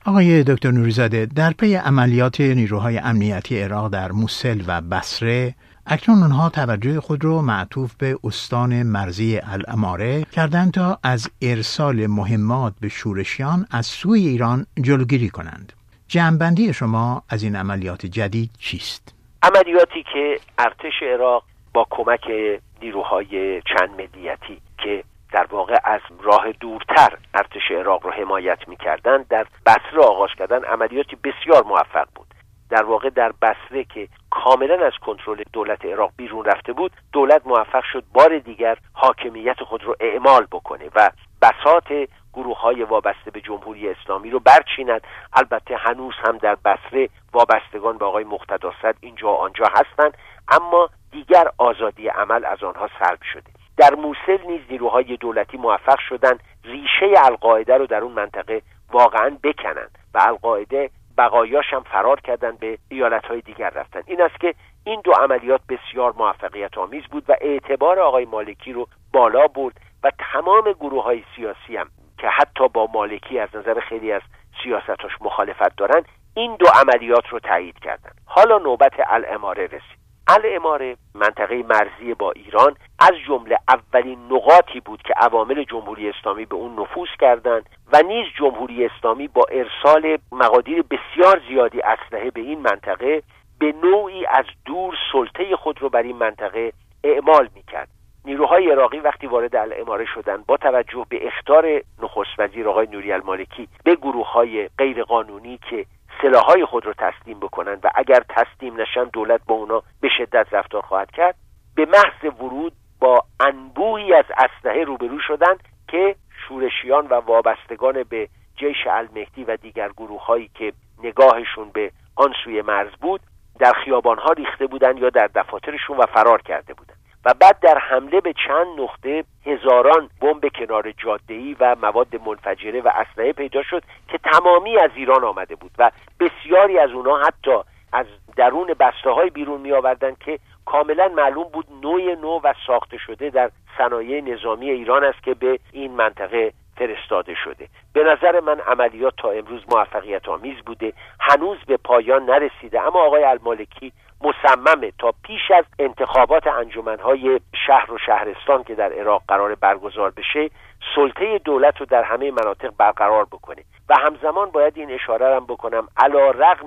آقای دکتر نوری‌زاده، در پی عملیات نیروهای امنیتی عراق در موسل و بصره، اکنون آنها توجه خود را معطوف به استان مرزی الاماره کردند تا از ارسال مهمات به شورشیان از سوی ایران جلوگیری کنند. جمع‌بندی شما از این عملیات جدید چیست؟ عملیاتی که ارتش عراق با کمک نیروهای چند ملیتی که در واقع از راه دورتر ارتش عراق رو حمایت می‌کردند در بصره آغاز کردن، عملیاتی بسیار موفق بود. در واقع در بصره که کاملا از کنترل دولت عراق بیرون رفته بود، دولت موفق شد بار دیگر حاکمیت خود رو اعمال بکنه و بساط گروه‌های وابسته به جمهوری اسلامی رو برچیند. البته هنوز هم در بصره وابستگان به آقای مقتدی صدر اینجا و آنجا هستند، اما دیگر آزادی عمل از آنها سلب شده. در موسل نیز نیروهای دولتی موفق شدند ریشه القاعده رو در اون منطقه واقعا بکنند و القاعده بقایاش هم فرار کردن، به ایالت‌های دیگر رفتن. این است که این دو عملیات بسیار موفقیت آمیز بود و اعتبار آقای مالکی رو بالا برد و تمام گروه‌های سیاسی هم که حتی با مالکی از نظر خیلی از سیاستاش مخالفت دارن، این دو عملیات رو تایید کردند. حالا نوبت الاماره رسید. الاماره منطقه مرزی با ایران از جمله اولین نقاطی بود که عوامل جمهوری اسلامی به اون نفوذ کردند و نیز جمهوری اسلامی با ارسال مقادیر بسیار زیادی اسلحه به این منطقه به نوعی از دور سلطه خود رو بر این منطقه اعمال میکرد. نیروهای عراقی وقتی وارد الاماره شدند، با توجه به اخطار نخست وزیر آقای نوری المالکی به گروه‌های غیرقانونی که سلاح‌های خود رو تسلیم بکنند و اگر تسلیم نشن دولت با اونا به شدت رفتار خواهد کرد، به محض ورود با انبوهی از اسلحه روبرو شدند که شورشیان و وابستگان به جیش المهدی و دیگر گروه‌هایی که نگاهشون به آن سوی مرز بود در خیابان‌ها ریخته بودند یا در دفاترشون و فرار کرده بودند و بعد در حمله به چند نقطه هزاران بمب کنار جاده‌ای و مواد منفجره و اسلحه پیدا شد که تمامی از ایران آمده بود و بسیاری از اونها حتی از درون بسته‌های بیرون می‌آوردند که کاملا معلوم بود نوع و ساخته شده در صنایع نظامی ایران است که به این منطقه فرستاده شده. به نظر من عملیات تا امروز موفقیت آمیز بوده، هنوز به پایان نرسیده، اما آقای المالکی مصممه تا پیش از انتخابات انجمنهای شهر و شهرستان که در عراق قرار برگزار بشه سلطه دولت رو در همه مناطق برقرار بکنه و همزمان باید این اشاره هم بکنم علی رغم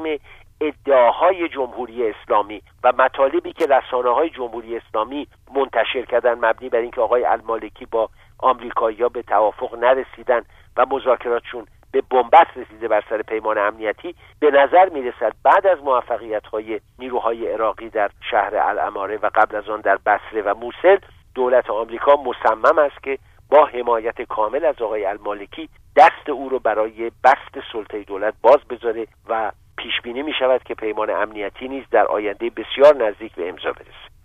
ادعاهای جمهوری اسلامی و مطالبی که رسانه‌های جمهوری اسلامی منتشر کردن مبنی بر اینکه آقای المالکی با آمریکایی‌ها به توافق نرسیدن و مذاکراتشون به بنبست رسیده بر سر پیمان امنیتی، به نظر میرسد بعد از موفقیت‌های نیروهای عراقی در شهر الاماره و قبل از آن در بصره و موسل، دولت آمریکا مصمم است که با حمایت کامل از آقای المالکی دست او رو برای بسط سلطه دولت باز بذاره و پیش بینی می شود که پیمان امنیتی نیز در آینده بسیار نزدیک به امضا برسه.